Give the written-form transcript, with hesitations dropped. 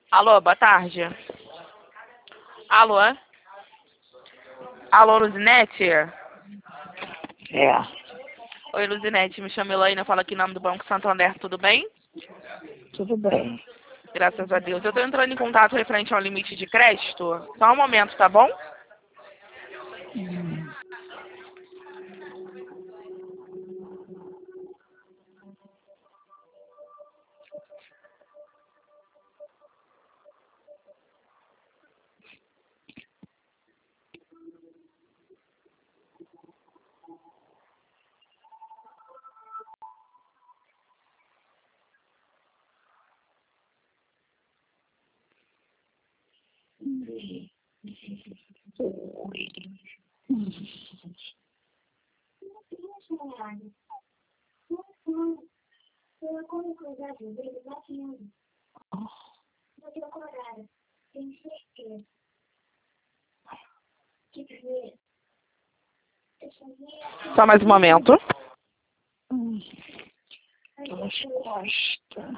Alô, boa tarde. Alô? Alô, Luzinete? É, Oi, Luzinete, me chamo Elaine, eu falo aqui em nome do Banco Santander, tudo bem? tudo bem. Graças a Deus. Eu estou entrando em contato referente ao limite de crédito. Só um momento, tá bom? Hum, Oi. Só mais um momento. Hum, Pelas costas.